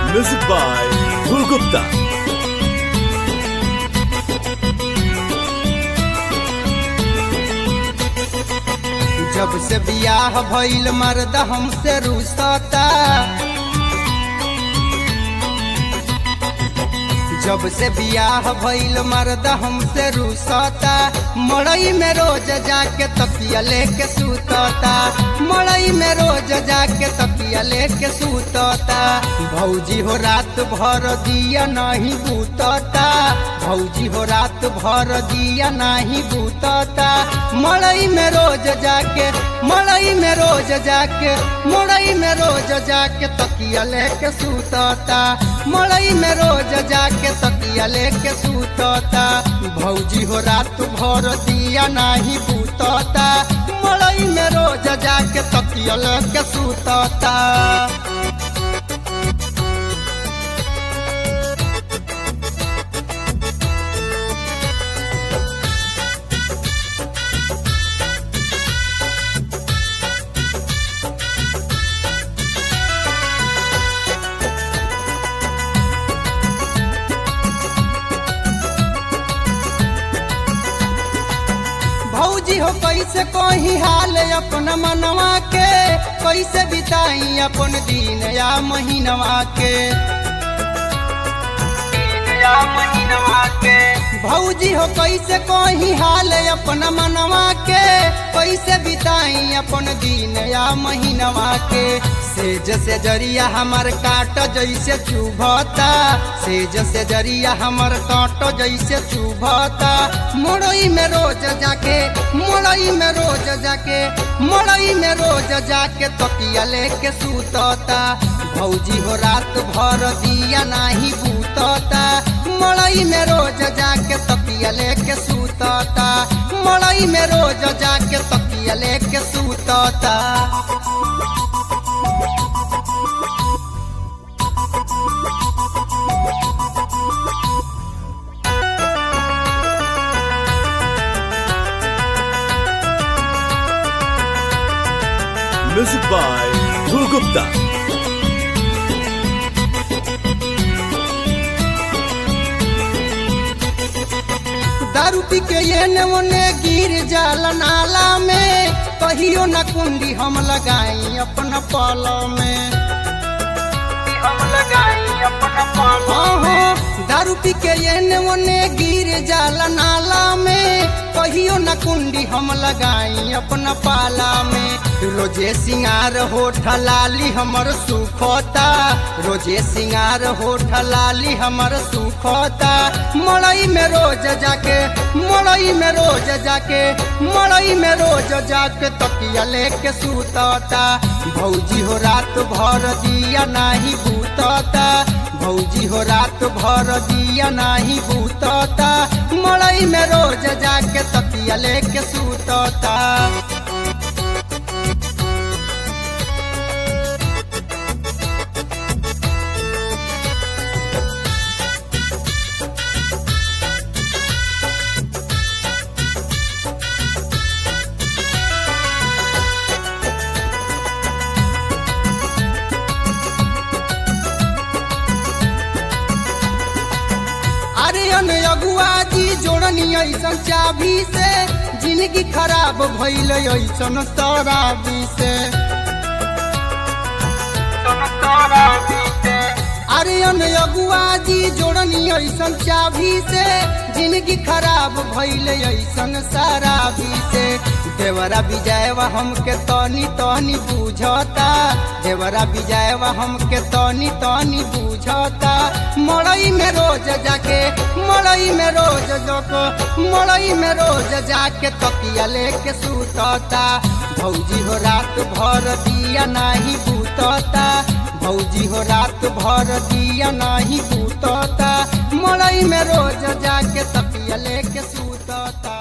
Music by Dhruv Gupta. जब से बियाह भइल मर्द हमसे रुसता, जब से बियाह भइल मर्द हमसे रुसता। मड़ई में रोज जाके तकिया लेके सुतता, मड़ई में रोज जाके तकिया लेके सुतता। भौजी हो रात भर दिया नहीं बूतता, भौजी हो रात भर दिया नहीं बूतता। मड़ई में रोज जाके, मड़ई में रोज जाके, मड़ई में रोज जाके तकिया लेके सुतता, मड़ई में रोज जाके तकिया लेके सुतता। भौजी हो रात भर दिया नहीं बूतता, मड़ई में रोज जाके तकिया लेके सुतता। भौजी हो कैसे कोई हाल अपना मनवा के, कैसे बिताई अपन दिन या महीनवा के, या महीनवा के। भौजी हो कैसे कोई हाल अपना मनवा के, कैसे बिताई अपन दिन या महीनवा के। सेज से जरिया हमर काट जैसे चुभता, सेज से जरिया हमर काट जैसे चुभता। मड़ई में रोज जाके, मड़ई में रोज जाके, मड़ई में रोज जाके तकिया लेके सुतता। भौजी हो रात भर दिया नहीं बूतता, मड़ई में रोज जाके तकिया लेके सुतता, मड़ई में रोज जाके तकिया लेके सुतता। Music by Dhruv Gupta. दारू पी के ये ओने गिर जाल नाला में, कहियो न कुंडी हम लगाई अपना पाला में, हम लगाई अपना पाला में। दारू पी के ये ओने गिर जाल नाला में, कहियो न कुंडी हम लगाई अपना पाला में। रोजे सिंगार होठ लाली हमर सुखता, रोजे सिंगार होठ लाली हमर सुखता। मड़ई में रोज जाके, मड़ई में रोज जाके, मड़ई में रोज जाके तकिया लेके सुतता। भौजी हो रात भर दिया नहीं बूतता, भौजी हो रात भर दिया नहीं बूतता। मड़ई में रोज जाके तकिया लेके सुतता। अगुआ जी जोड़नी ऐसन चाबी से, जिंदगी खराब भइल ऐसन शराबी से। अरे अगुआ जी जोड़नी ऐसन चाबी से, जिंदगी खराब भइल ऐसन शराबी से। देवरा विजयवा हमके तनी तनी बुझता, देवरा विजयवा हमके तनी तनी बुझता। मड़ई में रोज जाके, मड़ई में रोज जाके, मड़ई में रोज जाके तकिया लेके सुतता। भौजी हो रात भर दिया नहीं बूतता, भौजी हो रात भर दिया नहीं बूतता। मड़ई में रोज जाके तकिया लेके सुतता।